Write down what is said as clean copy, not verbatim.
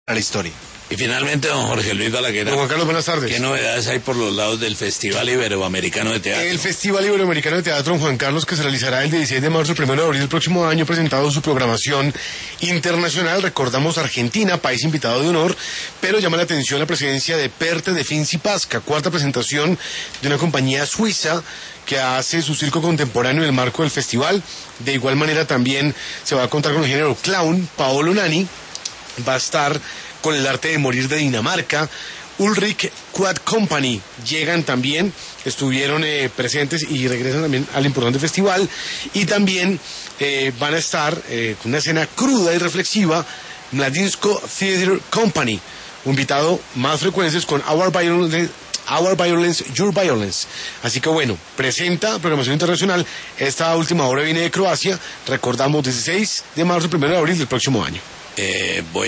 la historia. Y finalmente, don Jorge Luis Balaguer. Don Juan Carlos, buenas tardes. ¿Qué novedades hay por los lados del Festival Iberoamericano de Teatro? El Festival Iberoamericano de Teatro, don Juan Carlos, que se realizará el 16 de marzo al 1 de abril del próximo año, presentado su programación internacional. Recordamos Argentina, país invitado de honor, pero llama la atención la presencia de Perte de Finzi Pasca, cuarta presentación de una compañía suiza que hace su circo contemporáneo en el marco del festival. De igual manera también se va a contar con el género clown. Paolo Nani va a estar con el arte de morir de Dinamarca. Ulrich Quad Company llegan también, estuvieron presentes y regresan también al importante festival. Y también van a estar con una escena cruda y reflexiva, Mladinsko Theatre Company, invitado más frecuencias con Our Violence, Your Violence. Así que bueno, presenta programación internacional. Esta última obra viene de Croacia. Recordamos 16 de marzo, 1 de abril del próximo año. Voy